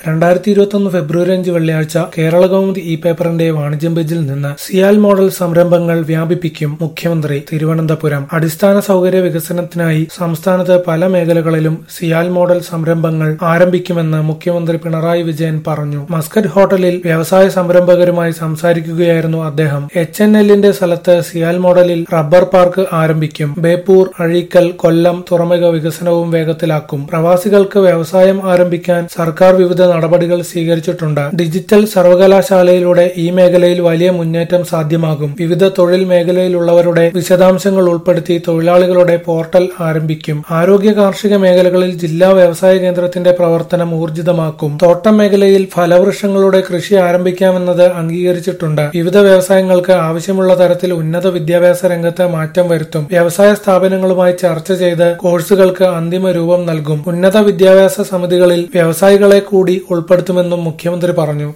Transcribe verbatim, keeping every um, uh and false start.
രണ്ടായിരത്തി ഇരുപത്തൊന്ന് ഫെബ്രുവരി അഞ്ച് വെള്ളിയാഴ്ച കേരളകൗമുദി ഇ പേപ്പറിന്റെ വാണിജ്യം പേജിൽ നിന്ന് സിയാൽ മോഡൽ സംരംഭങ്ങൾ വ്യാപിപ്പിക്കും മുഖ്യമന്ത്രി തിരുവനന്തപുരം. അടിസ്ഥാന സൗകര്യ വികസനത്തിനായി സംസ്ഥാനത്ത് പല മേഖലകളിലും സിയാൽ മോഡൽ സംരംഭങ്ങൾ ആരംഭിക്കുമെന്ന് മുഖ്യമന്ത്രി പിണറായി വിജയൻ പറഞ്ഞു. മസ്കറ്റ് ഹോട്ടലിൽ വ്യവസായ സംരംഭകരുമായി സംസാരിക്കുകയായിരുന്നു അദ്ദേഹം. എച്ച് എൻ എല്ലിന്റെ സ്ഥലത്ത് സിയാൽ മോഡലിൽ റബ്ബർ പാർക്ക് ആരംഭിക്കും. ബേപ്പൂർ, അഴീക്കൽ, കൊല്ലം തുറമുഖ വികസനവും വേഗത്തിലാക്കും. പ്രവാസികൾക്ക് വ്യവസായം ആരംഭിക്കാൻ സർക്കാർ വിവിധ നടപടികൾ സ്വീകരിച്ചിട്ടുണ്ട്. ഡിജിറ്റൽ സർവകലാശാലയിലൂടെ ഈ മേഖലയിൽ വലിയ മുന്നേറ്റം സാധ്യമാകും. വിവിധ തൊഴിൽ മേഖലയിലുള്ളവരുടെ വിശദാംശങ്ങൾ ഉൾപ്പെടുത്തി തൊഴിലാളികളുടെ പോർട്ടൽ ആരംഭിക്കും. ആരോഗ്യ കാർഷിക മേഖലകളിൽ ജില്ലാ വ്യവസായ കേന്ദ്രത്തിന്റെ പ്രവർത്തനം ഊർജിതമാക്കും. തോട്ടം മേഖലയിൽ ഫലവൃക്ഷങ്ങളുടെ കൃഷി ആരംഭിക്കാമെന്നത് അംഗീകരിച്ചിട്ടുണ്ട്. വിവിധ വ്യവസായങ്ങൾക്ക് ആവശ്യമുള്ള തരത്തിൽ ഉന്നത വിദ്യാഭ്യാസ രംഗത്ത് മാറ്റം വരുത്തും. വ്യവസായ സ്ഥാപനങ്ങളുമായി ചർച്ച ചെയ്ത് കോഴ്സുകൾക്ക് അന്തിമ രൂപം നൽകും. ഉന്നത വിദ്യാഭ്യാസ സമിതികളിൽ വ്യവസായികളെ കൂടി ഉൾപ്പെടുത്തുമെന്നും മുഖ്യമന്ത്രി പറഞ്ഞു.